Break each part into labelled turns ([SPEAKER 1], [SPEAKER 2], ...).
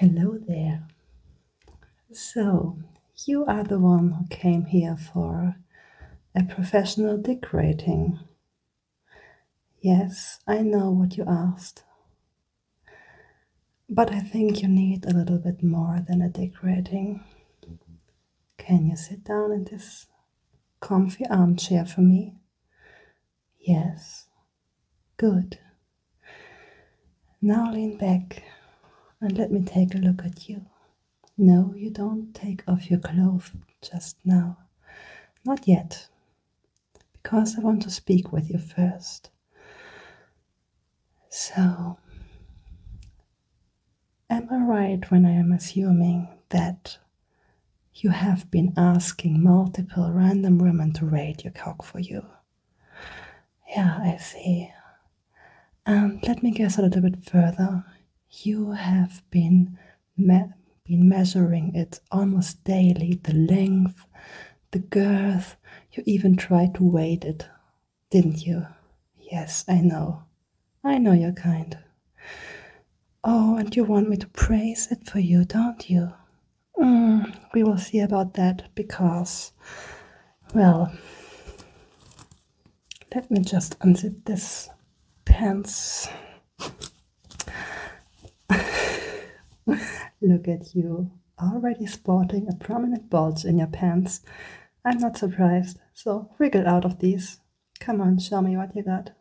[SPEAKER 1] Hello there. So, you are the one who came here for a professional dick rating. Yes, I know what you asked. But I think you need a little bit more than a dick rating. Can you sit down in this comfy armchair for me? Yes. Good. Now lean back and let me take a look at you. No, you don't take off your clothes just now. Not yet. Because I want to speak with you first. So, am I right when I am assuming that you have been asking multiple random women to rate your cock for you? Yeah, I see. And let me guess a little bit further. You have been measuring it almost daily, the length, the girth. You even tried to weight it, didn't you? Yes, I know. I know your kind. Oh, and you want me to praise it for you, don't you? We will see about that because, well, let me just unzip this pants. Look at you, already sporting a prominent bulge in your pants. I'm not surprised, so wriggle out of these. Come on, show me what you got.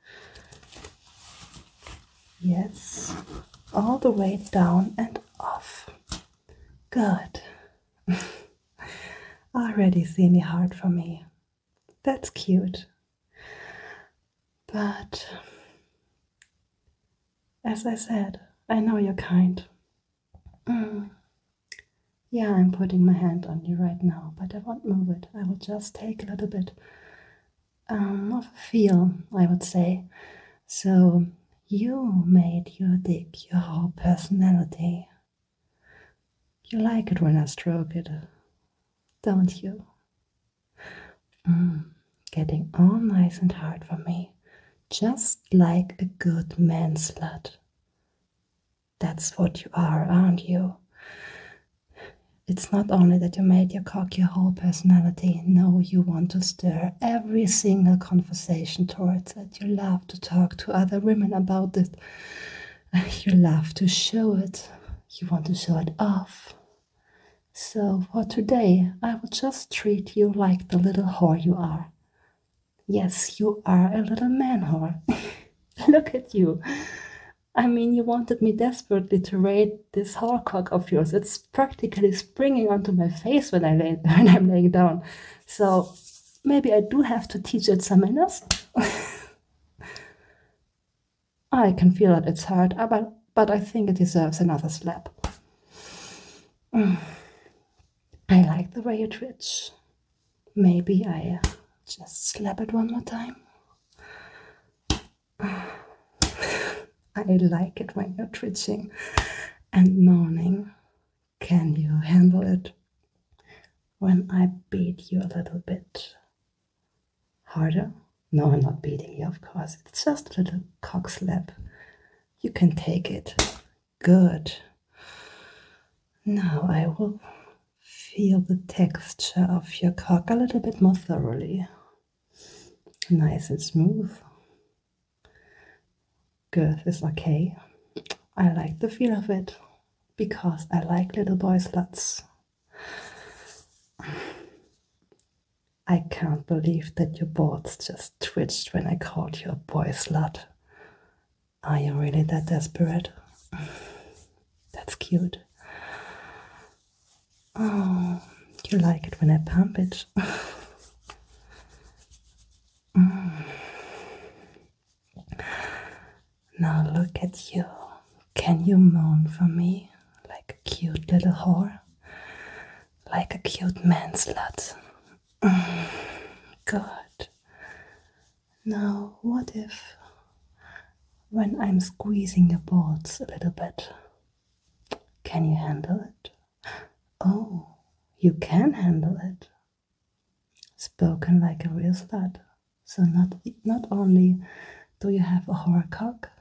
[SPEAKER 1] Yes, all the way down and off. Good. Already semi-hard for me. That's cute. But, as I said, I know you're kind. Yeah, I'm putting my hand on you right now, but I won't move it. I will just take a little bit of a feel, I would say. So, you made your dick your whole personality. You like it when I stroke it, don't you? Getting all nice and hard for me, just like a good man slut. That's what you are, aren't you? It's not only that you made your cock your whole personality, no, you want to stir every single conversation towards it. You love to talk to other women about it. You love to show it. You want to show it off. So for today, I will just treat you like the little whore you are. Yes, you are a little man whore. Look at you. I mean, you wanted me desperately to rate this whore cock of yours. It's practically springing onto my face when I'm laying down. So maybe I do have to teach it some manners. I can feel that it's hard, but I think it deserves another slap. I like the way you twitch. Maybe I just slap it one more time. I like it when you're twitching and moaning. Can you handle it when I beat you a little bit harder? No, I'm not beating you, of course. It's just a little cock slap. You can take it. Good. Now I will feel the texture of your cock a little bit more thoroughly. Nice and smooth. Girth is okay. I like the feel of it because I like little boy sluts. I can't believe that your balls just twitched when I called you a boy slut. Are you really that desperate? That's cute. Oh, you like it when I pump it. Now look at you. Can you moan for me like a cute little whore? Like a cute man slut. Good. Now, what if when I'm squeezing your balls a little bit, can you handle it? Oh, you can handle it. Spoken like a real slut. So not only do you have a whore cock,